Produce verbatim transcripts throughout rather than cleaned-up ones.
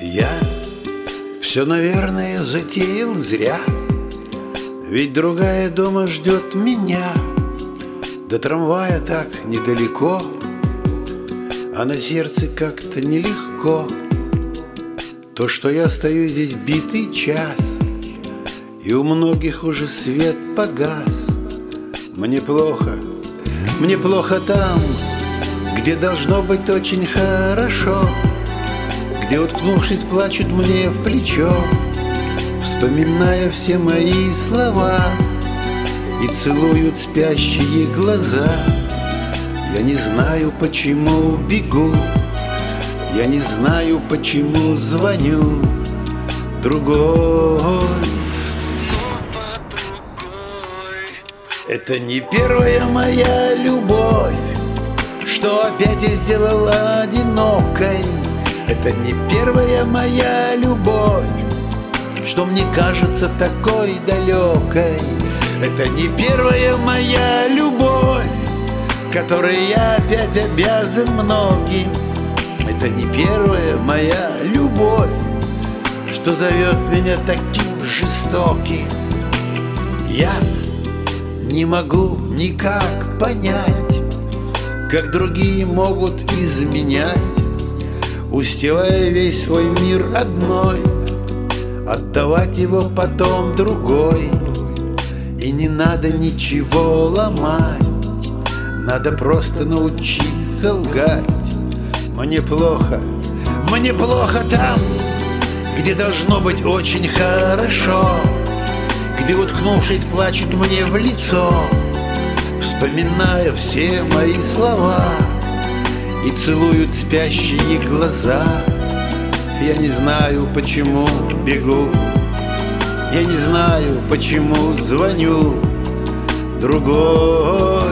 Я все, наверное, затеял зря, ведь другая дома ждет меня. До трамвая так недалеко, а на сердце как-то нелегко. То, что я стою здесь битый час, и у многих уже свет погас. Мне плохо, мне плохо там, где должно быть очень хорошо, где, уткнувшись, плачут мне в плечо, вспоминая все мои слова, и целуют спящие глаза. Я не знаю, почему бегу, я не знаю, почему звоню другой. Это не первая моя любовь, что опять я сделала одинокой. Это не первая моя любовь, что мне кажется такой далекой. Это не первая моя любовь, которой я опять обязан многим. Это не первая моя любовь, что зовет меня таким жестоким. Я не могу никак понять, как другие могут изменять, устилая весь свой мир одной, отдавать его потом другой. И не надо ничего ломать, надо просто научиться лгать. Мне плохо, мне плохо там, где должно быть очень хорошо, где, уткнувшись, плачут мне в лицо, вспоминая все мои слова, и целуют спящие глаза. Я не знаю, почему бегу, я не знаю, почему звоню другой.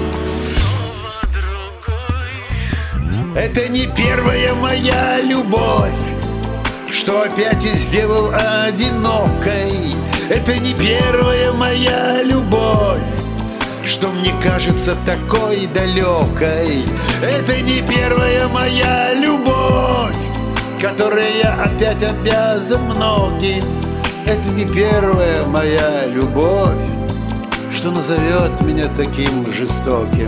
Это не первая моя любовь, что опять я сделал одинокой. Это не первая моя любовь, что мне кажется такой далекой. Это не первая моя любовь, которой я опять обязан многим. Это не первая моя любовь, что назовет меня таким жестоким.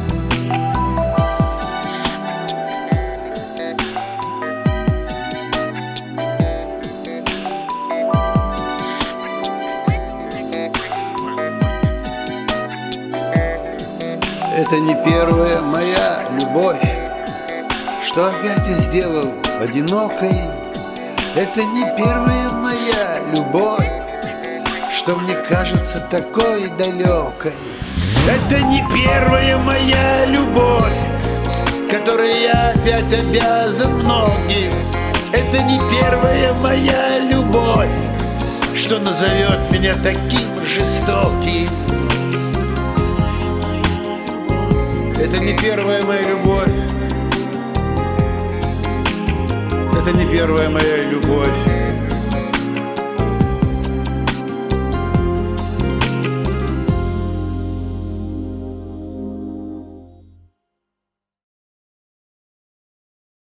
Это не первая моя любовь, что опять я сделал одинокой. Это не первая моя любовь, что мне кажется такой далекой. Это не первая моя любовь, которой я опять обязан многим. Это не первая моя любовь, что назовет меня таким жестоким. Это не первая моя любовь, это не первая моя любовь.